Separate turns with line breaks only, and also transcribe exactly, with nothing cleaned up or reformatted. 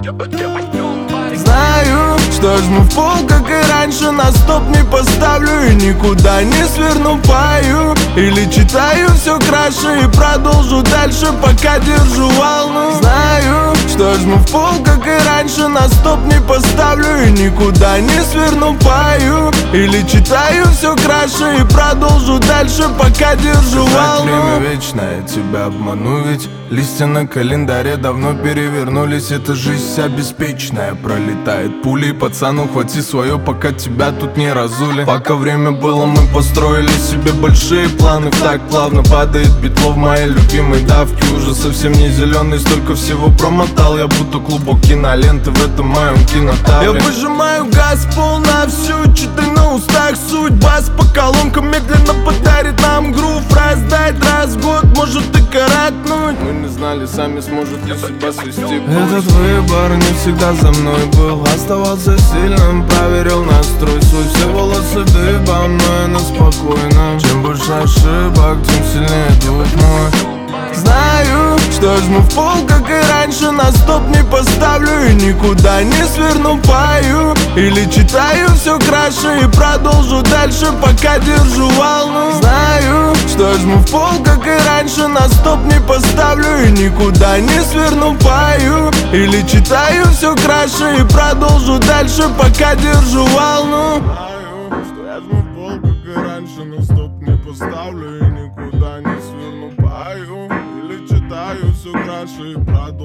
Знаю, что жму в пол, как и раньше, на стоп не поставлю и никуда не сверну, пою или читаю все краше и продолжу дальше, пока держу волну. Знаю, что жму в пол, как и раньше, на стоп не поставлю и никуда не сверну, пою или читаю все краше и продолжу дальше, пока держу волну.
Время вечное, тебя обману, ведь листья на календаре давно перевернулись. Эта жизнь вся беспечная, пролетает пулей. Пацану, хвати свое, пока тебя тут не разули. Пока время было, мы построили себе большие планы. Так плавно падает битло в моей любимой давке. Уже совсем не зеленый, столько всего промотал. Я будто клубок киноленты в этом моем кинотавре.
Я выжимаю газ пол на всю, читай на устах суть. Бас по колонкам медленно подарит нам грув. Раздать раз в год, может и коротнуть.
Мы не знали сами, сможет ли судьба свести путь.
Этот выбор не всегда за мной был. Оставался сильным, проверил настрой свой. Все волосы дыбом, но я на спокойном. Чем больше ошибок, тем сильнее дух мой. Знаю, что жму в пол, как и раньше, на стоп не поставлю и никуда не сверну, пою или читаю все краше и продолжу дальше, пока держу волну. Знаю, что жму в пол, как и раньше, на стоп не поставлю и никуда не сверну, пою или читаю все краше и продолжу дальше, пока держу волну.
Знаю, что я жму в пол, как и раньше, на стоп не поставлю и никуда не сверну, пою или читаю все краше и продолжу.